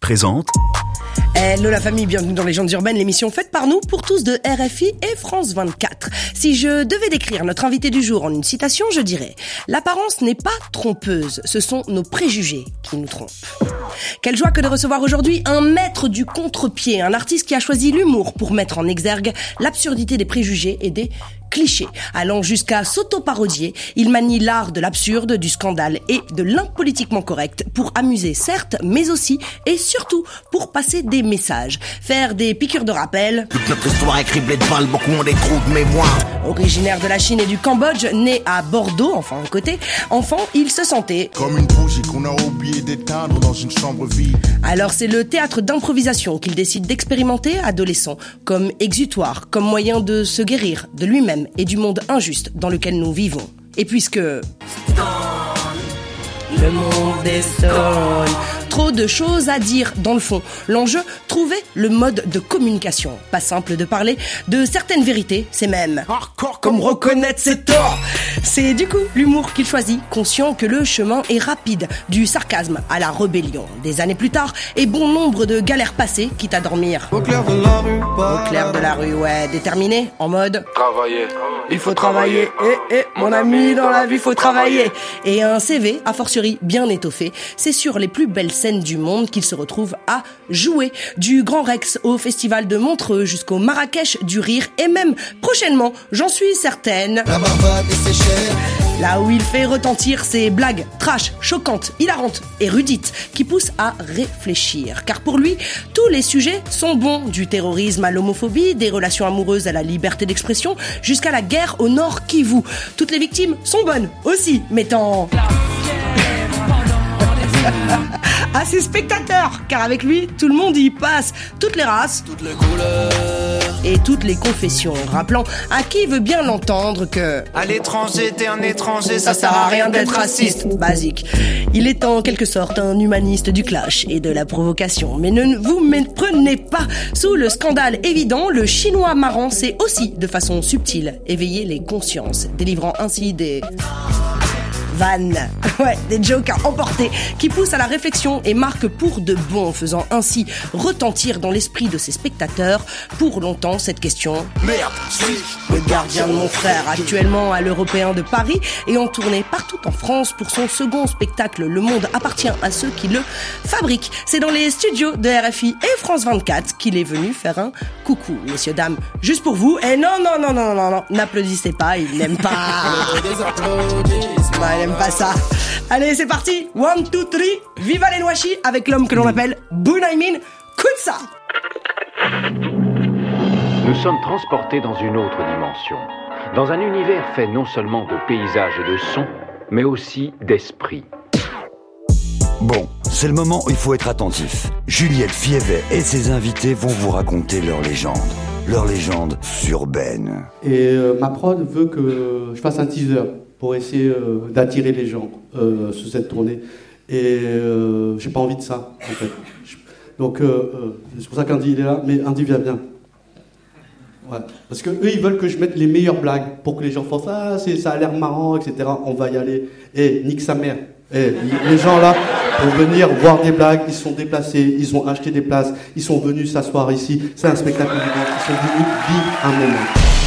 présente... Hello la famille, bienvenue dans Légendes urbaines, l'émission faite par nous, pour tous, de RFI et France 24. Si je devais décrire notre invité du jour en une citation, je dirais « L'apparence n'est pas trompeuse, ce sont nos préjugés qui nous trompent ». Quelle joie que de recevoir aujourd'hui un maître du contre-pied, un artiste qui a choisi l'humour pour mettre en exergue l'absurdité des préjugés et des clichés. Allant jusqu'à s'auto-parodier, il manie l'art de l'absurde, du scandale et de l'impolitiquement correct pour amuser certes, mais aussi et surtout pour passer des messages, faire des piqûres de rappel. Toute notre histoire est criblée de balles, beaucoup ont des trous de mémoire. Originaire de la Chine et du Cambodge, né à Bordeaux, enfin à côté, enfant, il se sentait comme une bougie qu'on a oublié d'éteindre dans une chambre vide. Alors c'est le théâtre d'improvisation qu'il décide d'expérimenter adolescent, comme exutoire, comme moyen de se guérir de lui-même et du monde injuste dans lequel nous vivons. Et puisque... le monde est stone. Trop de choses à dire dans le fond. L'enjeu, trouver le mode de communication. Pas simple de parler de certaines vérités, c'est même comme reconnaître ses torts. C'est du coup l'humour qu'il choisit, conscient que le chemin est rapide, du sarcasme à la rébellion. Des années plus tard, et bon nombre de galères passées, quitte à dormir au clair de la rue, au clair de la rue, ouais, déterminé, en mode travailler. Il faut travailler, mon ami, dans la vie faut travailler. Et un CV, a fortiori bien étoffé, c'est sur les plus belles scènes du monde qu'il se retrouve à jouer. Du Grand Rex au festival de Montreux jusqu'au Marrakech du rire et même prochainement, j'en suis certaine, La Barbade et ses chairs. là où il fait retentir ses blagues trash, choquantes, hilarantes, érudites, qui poussent à réfléchir. Car pour lui, tous les sujets sont bons, du terrorisme à l'homophobie, des relations amoureuses à la liberté d'expression, jusqu'à la guerre au Nord Kivu. Toutes les victimes sont bonnes aussi, mettant à ses spectateurs, car avec lui, tout le monde y passe, toutes les races, Toutes les couleurs. et toutes les confessions, rappelant à qui veut bien l'entendre que À l'étranger, t'es un étranger, ça sert à rien d'être raciste, basique. Il est en quelque sorte un humaniste du clash et de la provocation. Mais ne vous méprenez pas, sous le scandale évident, le chinois marrant sait aussi, de façon subtile, éveiller les consciences, délivrant ainsi des vannes, ouais, des jokes à emporter, qui poussent à la réflexion et marquent pour de bon, faisant ainsi retentir dans l'esprit de ses spectateurs pour longtemps cette question. Merde, suis-je Le gardien de mon frère, actuellement à l'Européen de Paris et en tournée partout en France pour son second spectacle Le Monde appartient à ceux qui le fabriquent. C'est dans les studios de RFI et France 24 qu'il est venu faire un coucou, messieurs, dames, juste pour vous. Et non, n'applaudissez pas, il n'aime pas. Non, il n'aime pas ça. Allez, c'est parti. 1, 2, 3. Viva les Nouachi avec l'homme que l'on appelle Bunaimin Koutsa. Nous sommes transportés dans une autre dimension, dans un univers fait non seulement de paysages et de sons, mais aussi d'esprit. Bon, c'est le moment où il faut être attentif. Juliette Fievet et ses invités vont vous raconter leur légende urbaine. Et ma prod veut que je fasse un teaser pour essayer d'attirer les gens sur cette tournée. Et j'ai pas envie de ça, en fait. Donc c'est pour ça qu'Andy il est là, mais Andy viens bien. Ouais. Parce que eux ils veulent que je mette les meilleures blagues pour que les gens fassent ça a l'air marrant, etc. On va y aller. Nique sa mère. Les gens là, pour venir voir des blagues, ils sont déplacés, ils ont acheté des places, ils sont venus s'asseoir ici. C'est un spectacle vivant. Ils sont venus vivre un moment.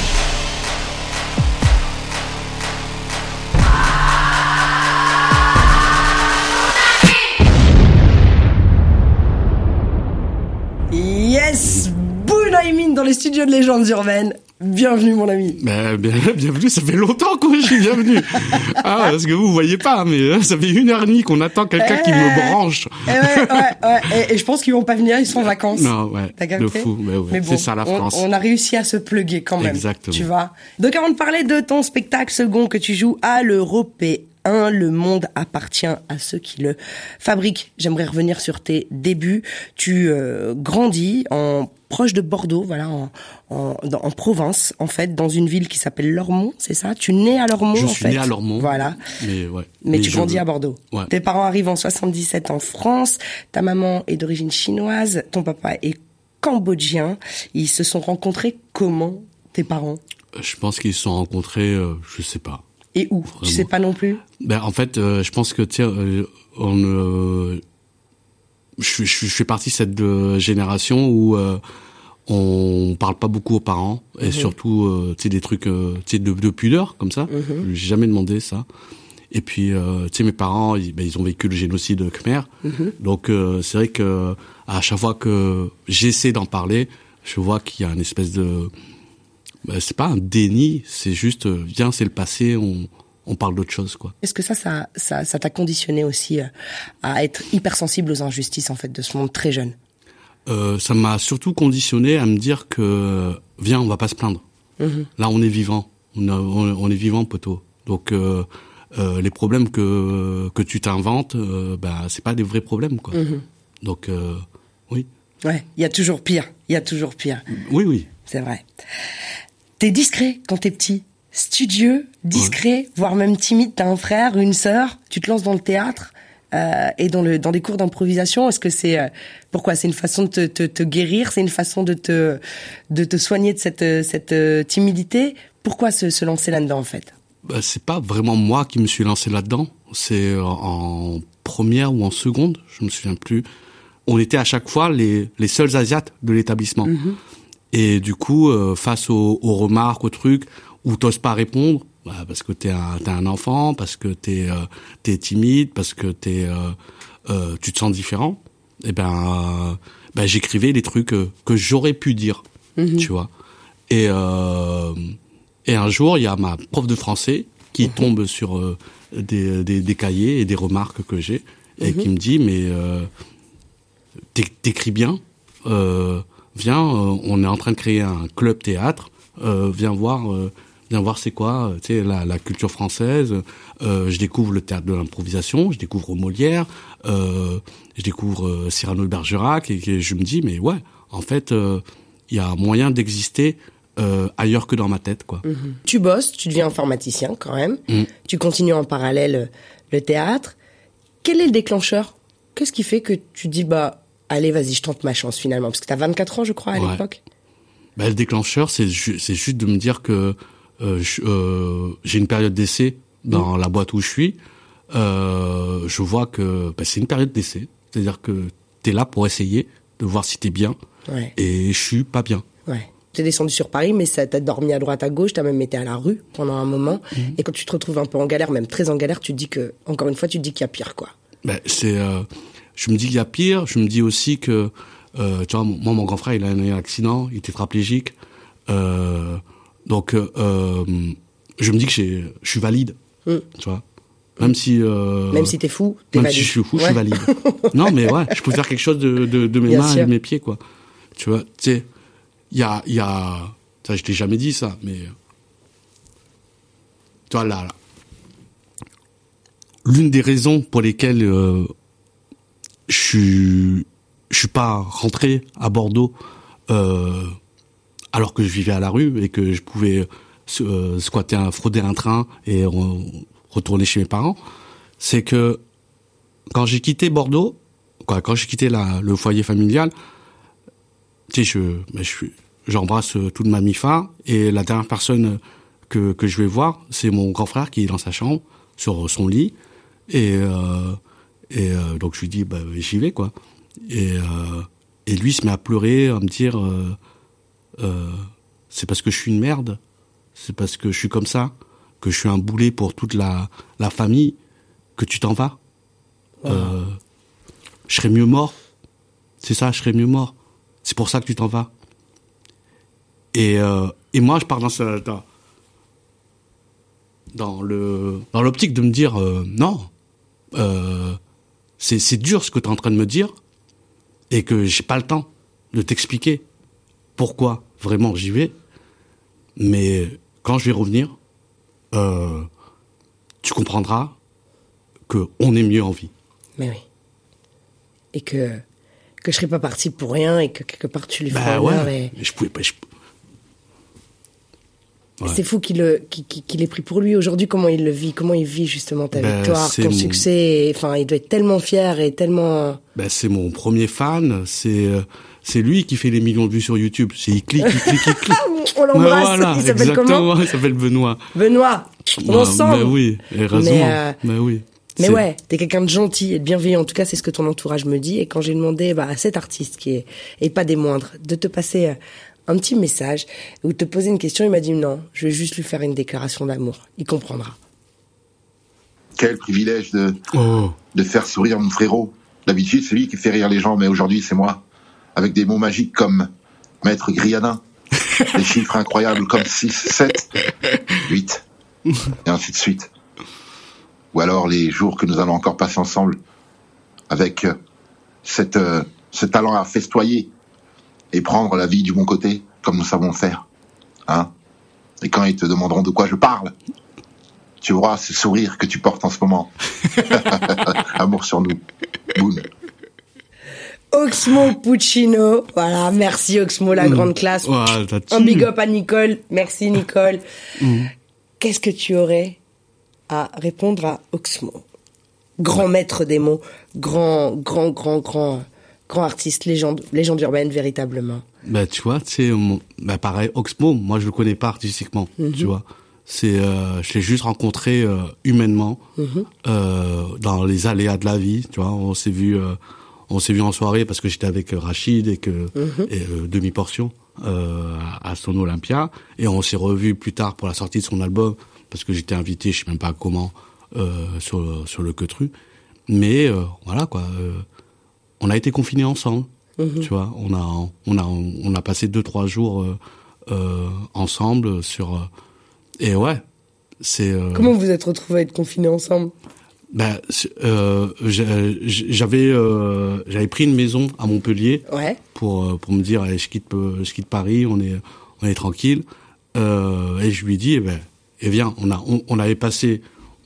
Yes, Bunaimin dans les studios de Légendes urbaines. Bienvenue mon ami. Bienvenue, ça fait longtemps que je suis bienvenu. Parce que vous voyez pas, mais ça fait 1h30 qu'on attend quelqu'un qui me branche. Ouais. Et je pense qu'ils vont pas venir, ils sont en vacances. Non, ouais. T'as capté? De fou, mais bon, c'est ça la France. On a réussi à se plugger quand même. Exactement. Tu vois. Donc avant de parler de ton spectacle second que tu joues à l'Européen, le monde appartient à ceux qui le fabriquent. J'aimerais revenir sur tes débuts. Tu grandis proche de Bordeaux, voilà, en Provence, en fait, dans une ville qui s'appelle Lormont, c'est ça? Tu nais à Lormont, Je en suis fait. né à Lormont. Voilà. Mais tu grandis à Bordeaux. Ouais. Tes parents arrivent en 77 en France. Ta maman est d'origine chinoise. Ton papa est cambodgien. Ils se sont rencontrés comment, tes parents? Je pense qu'ils se sont rencontrés, je sais pas. Et où? Vraiment. Tu sais pas non plus? En fait, je pense que, je fais partie de cette génération où on parle pas beaucoup aux parents et surtout tu sais des trucs tu sais de pudeur comme ça. J'ai jamais demandé ça. Et puis tu sais mes parents ils ont vécu le génocide Khmer. Donc c'est vrai que à chaque fois que j'essaie d'en parler, je vois qu'il y a une espèce de c'est pas un déni, c'est juste viens, c'est le passé, on parle d'autre chose, quoi. Est-ce que ça t'a conditionné aussi à être hypersensible aux injustices en fait de ce monde très jeune? Ça m'a surtout conditionné à me dire que viens, on va pas se plaindre. Là, on est vivant, on est vivant, poteau. Donc les problèmes que tu t'inventes, c'est pas des vrais problèmes, quoi. Donc oui. Ouais, il y a toujours pire. Oui. C'est vrai. T'es discret quand t'es petit. Studieux, discret, voire même timide. T'as un frère, une sœur. Tu te lances dans le théâtre et dans des cours d'improvisation. Est-ce que c'est pourquoi? C'est une façon de te guérir. C'est une façon de te soigner de cette timidité. Pourquoi se lancer là-dedans en fait? C'est pas vraiment moi qui me suis lancé là-dedans. C'est en première ou en seconde, je me souviens plus. On était à chaque fois les seuls Asiates de l'établissement. Et du coup, face aux remarques, aux trucs où t'oses pas répondre, parce que t'es un enfant, parce que t'es timide, parce que tu te sens différent, et j'écrivais des trucs que j'aurais pu dire, tu vois. Et un jour, il y a ma prof de français qui tombe sur des cahiers et des remarques que j'ai, et qui me dit, mais t'écris bien, viens, on est en train de créer un club théâtre, viens voir c'est quoi, tu sais, la culture française. Je découvre le théâtre de l'improvisation, je découvre Molière, je découvre Cyrano de Bergerac, et je me dis, mais ouais, en fait, il y a moyen d'exister ailleurs que dans ma tête, quoi. Tu bosses, tu deviens informaticien quand même, tu continues en parallèle le théâtre. Quel est le déclencheur? Qu'est-ce qui fait que tu dis, allez, vas-y, je tente ma chance finalement? Parce que t'as 24 ans, je crois, à l'époque. Le déclencheur, c'est juste de me dire que j'ai une période d'essai dans la boîte où je suis. Je vois que c'est une période d'essai. C'est-à-dire que t'es là pour essayer de voir si t'es bien. Ouais. Et je suis pas bien. Ouais. T'es descendu sur Paris, mais ça t'a dormi à droite, à gauche, t'as même été à la rue pendant un moment. Et quand tu te retrouves un peu en galère, même très en galère, tu te dis que, encore une fois, tu te dis qu'il y a pire, quoi. Je me dis qu'il y a pire. Je me dis aussi que, tu vois, moi, mon grand frère, il a eu un accident, il était tétraplégique. Donc, je me dis que je suis valide, tu vois. Même si t'es fou, t'es valide. Même si je suis fou, je suis valide. Non, mais ouais, je peux faire quelque chose de mes mains et de mes pieds, quoi. Tu vois, tu sais, il y a, ça, je t'ai jamais dit ça, mais, tu vois, là, l'une des raisons pour lesquelles, je suis pas rentré à Bordeaux, alors que je vivais à la rue et que je pouvais frauder un train et retourner chez mes parents, c'est que quand j'ai quitté Bordeaux, quand j'ai quitté le foyer familial, tu sais, j'embrasse toute ma MIFA, et la dernière personne que je vais voir, c'est mon grand frère qui est dans sa chambre, sur son lit, et donc je lui dis, j'y vais, quoi. Et lui se met à pleurer, à me dire, c'est parce que je suis une merde, c'est parce que je suis comme ça, que je suis un boulet pour toute la famille, que tu t'en vas. Je serais mieux mort. C'est ça, je serais mieux mort. C'est pour ça que tu t'en vas. Et moi, je pars dans l'optique de me dire, non, c'est dur ce que tu es en train de me dire, et que j'ai pas le temps de t'expliquer pourquoi vraiment j'y vais, mais quand je vais revenir, tu comprendras qu'on est mieux en vie. Mais oui. Et que je serais pas parti pour rien, et que quelque part tu lui feras honneur. Ouais. Je pouvais pas. Ouais. C'est fou qu'il ait pris pour lui. Aujourd'hui, comment il le vit? Comment il vit justement ta victoire, ton succès? Enfin, il doit être tellement fier et tellement... c'est mon premier fan. C'est lui qui fait les millions de vues sur YouTube. Il clique. On l'embrasse. Voilà, il s'appelle comment? Il s'appelle Benoît. Benoît, on ensemble. Oui, heureusement. Oui. Mais C'est- ouais, t'es quelqu'un de gentil et de bienveillant. En tout cas, c'est ce que ton entourage me dit. Et quand j'ai demandé à cet artiste qui est et pas des moindres de te passer un petit message ou de te poser une question, il m'a dit non, je vais juste lui faire une déclaration d'amour. Il comprendra. Quel privilège Oh. de faire sourire mon frérot. D'habitude, c'est lui qui fait rire les gens, mais aujourd'hui, c'est moi. Avec des mots magiques comme Maître Grianin, des chiffres incroyables comme 6, 7, 8, et ainsi de suite. Ou alors les jours que nous allons encore passer ensemble avec ce talent à festoyer et prendre la vie du bon côté, comme nous savons faire. Hein? Et quand ils te demanderont de quoi je parle, tu auras ce sourire que tu portes en ce moment. Amour sur nous. Boum. Oxmo Puccino. Voilà, merci Oxmo, la grande classe. Ouais, t'as Un tué. big up à Nicole. Merci Nicole. Qu'est-ce que tu aurais à répondre à Oxmo? Grand maître des mots, grand artiste, légende urbaine véritablement. Bah, tu vois, pareil, Oxmo, moi je le connais pas artistiquement, tu vois. Je l'ai juste rencontré humainement dans les aléas de la vie, tu vois. On s'est vu en soirée parce que j'étais avec Rachid et Demi Portion à son Olympia, et on s'est revu plus tard pour la sortie de son album parce que j'étais invité, je sais même pas comment, sur le Quetru. Mais voilà quoi, on a été confinés ensemble, tu vois. On a passé 2-3 jours ensemble sur et ouais, c'est Comment vous êtes retrouvés à être confinés ensemble? j'avais pris une maison à Montpellier Ouais. pour me dire allez, je quitte Paris, on est tranquille, et je lui dis viens, on avait passé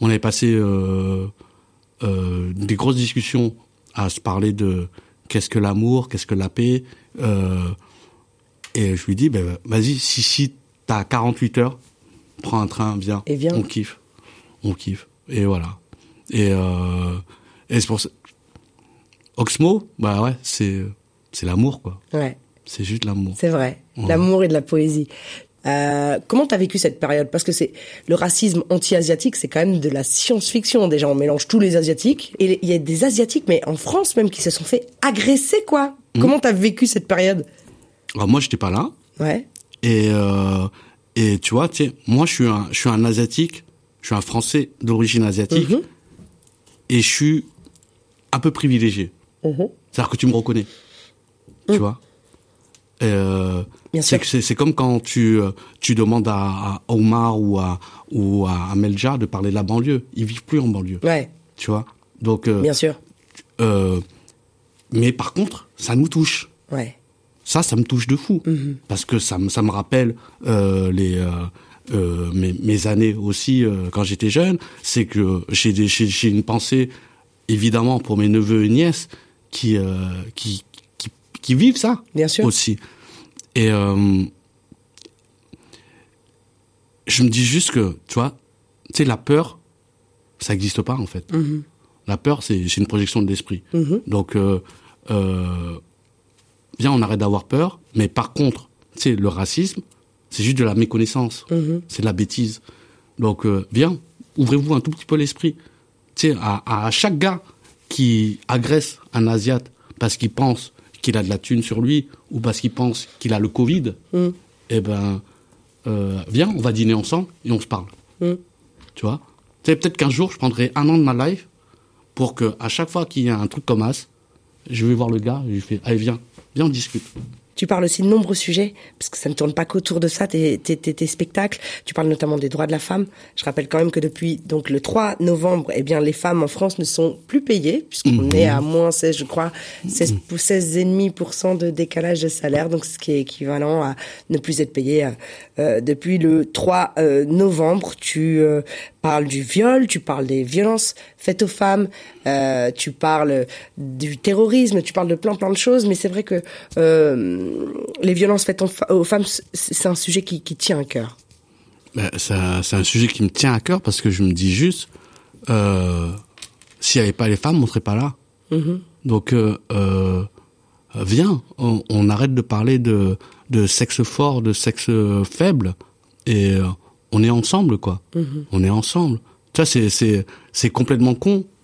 des grosses discussions à se parler de qu'est-ce que l'amour, qu'est-ce que la paix, et je lui dis vas-y, si t'as 48 heures, prends un train, viens, Et viens. on kiffe, et voilà. Et c'est pour ça. Oxmo, ouais, c'est l'amour, quoi. Ouais, C'est juste l'amour. c'est vrai. Ouais. L'amour et de la poésie. Comment t'as vécu cette période? Parce que le racisme anti-asiatique, c'est quand même de la science-fiction. Déjà, on mélange tous les asiatiques. Et il y a des asiatiques, mais en France même, qui se sont fait agresser, quoi. Comment t'as vécu cette période? Alors moi, j'étais pas là. Ouais. Et tu vois, moi, je suis un asiatique. Je suis un Français d'origine asiatique. Et je suis un peu privilégié. C'est-à-dire que tu me reconnais. Tu vois. Bien sûr. C'est comme quand tu demandes à Omar ou à Melja de parler de la banlieue. Ils vivent plus en banlieue. Ouais. Tu vois. Donc. Bien sûr. Mais par contre, ça nous touche. Ouais. Ça me touche de fou. Parce que ça me rappelle mes années aussi quand j'étais jeune. C'est que j'ai une pensée évidemment pour mes neveux et nièces qui vivent ça. Bien sûr. Aussi. Et je me dis juste que, tu vois, la peur, ça n'existe pas en fait. La peur, c'est une projection de l'esprit. Donc, viens, on arrête d'avoir peur. Mais par contre, le racisme, c'est juste de la méconnaissance. C'est de la bêtise. Donc, viens, ouvrez-vous un tout petit peu l'esprit. À chaque gars qui agresse un Asiate parce qu'il pense qu'il a de la thune sur lui ou parce qu'il pense qu'il a le Covid, viens, on va dîner ensemble et on se parle. Tu vois, peut-être qu'un jour, je prendrai 1 an de ma life pour que à chaque fois qu'il y a un truc comme As, je vais voir le gars et je lui fais, allez, viens, on discute. Tu parles aussi de nombreux sujets, parce que ça ne tourne pas qu'autour de ça, tes spectacles. Tu parles notamment des droits de la femme. Je rappelle quand même que depuis donc le 3 novembre, les femmes en France ne sont plus payées, puisqu'on est à moins 16, je crois, 16,5% de décalage de salaire, donc ce qui est équivalent à ne plus être payé depuis le 3 novembre. Tu parles du viol, tu parles des violences faites aux femmes, tu parles du terrorisme, tu parles de plein de choses, mais c'est vrai que les violences faites aux femmes, c'est un sujet qui tient à cœur. C'est un sujet qui me tient à cœur parce que je me dis juste, s'il n'y avait pas les femmes, on ne serait pas là. Donc, viens, on arrête de parler de sexe fort, de sexe faible, et on est ensemble, quoi. On est ensemble. Ça, c'est complètement con,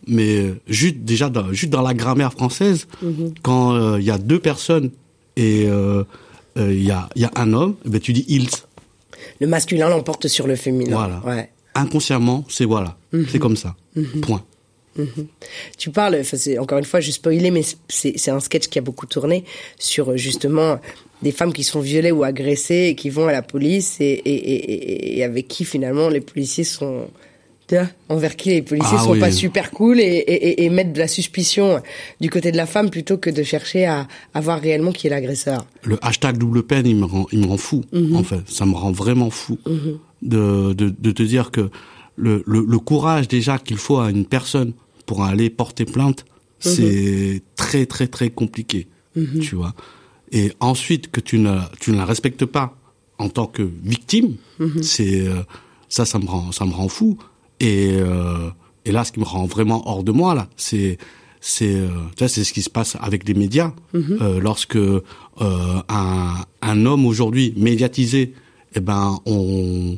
mais juste dans la grammaire française, quand il y a deux personnes et il y a un homme, ben tu dis ils. Le masculin l'emporte sur le féminin. Voilà. Ouais. Inconsciemment, c'est c'est comme ça. Point. Tu parles, encore une fois, je spoilais, mais c'est un sketch qui a beaucoup tourné sur justement des femmes qui sont violées ou agressées et qui vont à la police et avec qui finalement les policiers sont... envers qui les policiers sont pas super cool et mettent de la suspicion du côté de la femme plutôt que de chercher à voir réellement qui est l'agresseur. Le hashtag double peine, il me rend fou, en fait. Ça me rend vraiment fou de te dire que le courage déjà qu'il faut à une personne pour aller porter plainte, c'est très très très compliqué, tu vois. Et ensuite que tu ne la respectes pas en tant que victime, c'est ça me rend fou. Et là, ce qui me rend vraiment hors de moi là, c'est ce qui se passe avec les médias. Lorsque un homme aujourd'hui médiatisé, eh ben on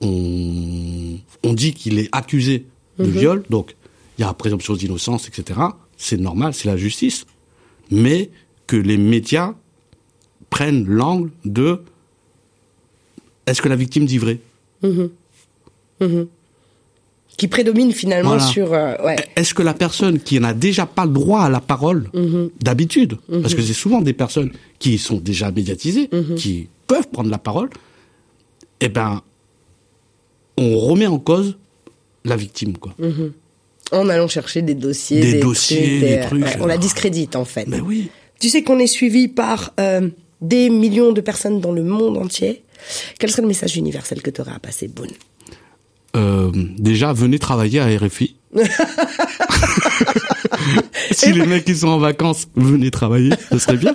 dit qu'il est accusé de viol, donc il y a présomption d'innocence, etc. C'est normal, c'est la justice, mais que les médias prennent l'angle de est-ce que la victime dit vrai? Qui prédomine finalement sur... Est-ce que la personne qui n'a déjà pas le droit à la parole, d'habitude, parce que c'est souvent des personnes qui sont déjà médiatisées, qui peuvent prendre la parole, eh ben, on remet en cause la victime, quoi. En allant chercher des dossiers, des trucs. On la discrédite, en fait. Mais oui. Tu sais qu'on est suivi par des millions de personnes dans le monde entier. Quel serait le message universel que tu aurais à passer, Boun? Déjà, venez travailler à RFI. Si les mecs qui sont en vacances, venez travailler, ce serait bien.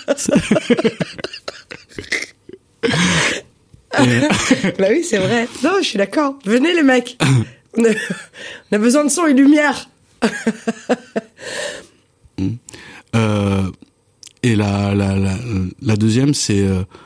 Bah oui, c'est vrai. Non, je suis d'accord. Venez les mecs. On a besoin de son et lumière. Et la deuxième, c'est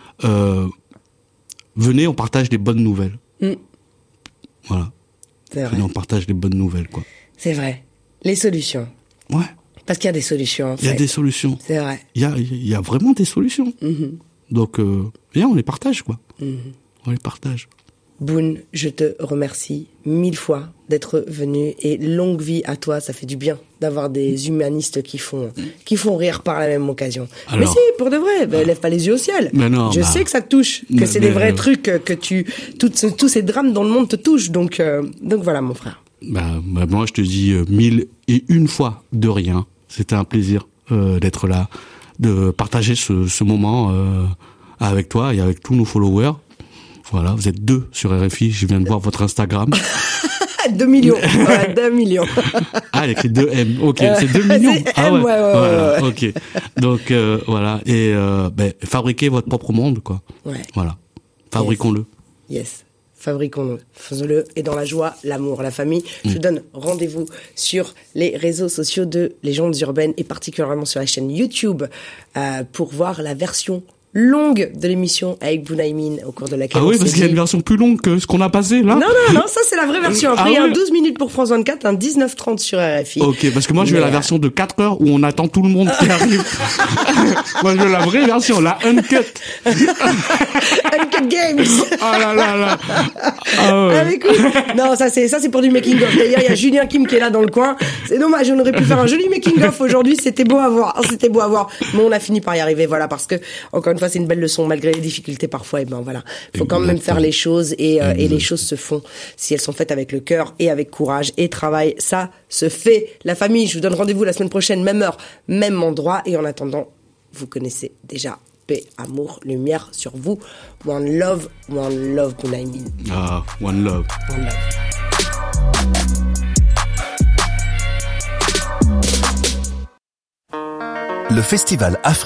venez, on partage des bonnes nouvelles. Voilà. C'est vrai. Venez, on partage des bonnes nouvelles, quoi. C'est vrai. Les solutions. Ouais. Parce qu'il y a des solutions, en fait. Il y a des solutions. C'est vrai. Il y a vraiment des solutions. Donc, viens, on les partage, quoi. On les partage. Boun, je te remercie 1000 fois d'être venu et longue vie à toi. Ça fait du bien d'avoir des humanistes qui font rire par la même occasion. Alors, mais si, pour de vrai, lève pas les yeux au ciel. Mais non, je sais que ça te touche, que c'est des vrais trucs, que tous ces drames dans le monde te touchent. Donc voilà, mon frère. Moi, je te dis 1001 fois de rien. C'était un plaisir d'être là, de partager ce moment avec toi et avec tous nos followers. Voilà, vous êtes 2 sur RFI, je viens de voir votre Instagram. 2 millions. Ouais, 2 millions. Ah, il écrit 2M. Ok, c'est 2 millions. C'est M, ouais. Ok. Donc, voilà. Et, fabriquez votre propre monde, quoi. Ouais. Voilà. Fabriquons-le. Yes. Fabriquons-le. Faisons-le. Et dans la joie, l'amour, la famille. Je vous donne rendez-vous sur les réseaux sociaux de Légendes Urbaines et particulièrement sur la chaîne YouTube, pour voir la version longue de l'émission avec Bounaïmin au cours de laquelle Ah oui, parce qu'il y a une version plus longue que ce qu'on a passé là. Non, ça c'est la vraie version. Après il y a un 12 minutes pour France 24, un 19h30 sur RFI. Ok, parce que moi je veux la version de 4 heures où on attend tout le monde qui arrive. Moi je veux la vraie version, la uncut. Uncut Games. Ah là là là. Ah ouais. Écoute, non, ça c'est pour du making of. D'ailleurs, il y a Julien Kim qui est là dans le coin. C'est dommage, on aurait pu faire un joli making of aujourd'hui. C'était beau à voir. Mais on a fini par y arriver. Voilà, parce que encore une fois, c'est une belle leçon malgré les difficultés parfois. Et ben voilà, faut quand même faire les choses et les choses se font si elles sont faites avec le cœur et avec courage et travail. Ça se fait. La famille, je vous donne rendez-vous la semaine prochaine, même heure, même endroit. Et en attendant, vous connaissez déjà. Paix, amour, lumière sur vous. One love, Bounaïmin. Ah, one love. One love. Le festival Afrique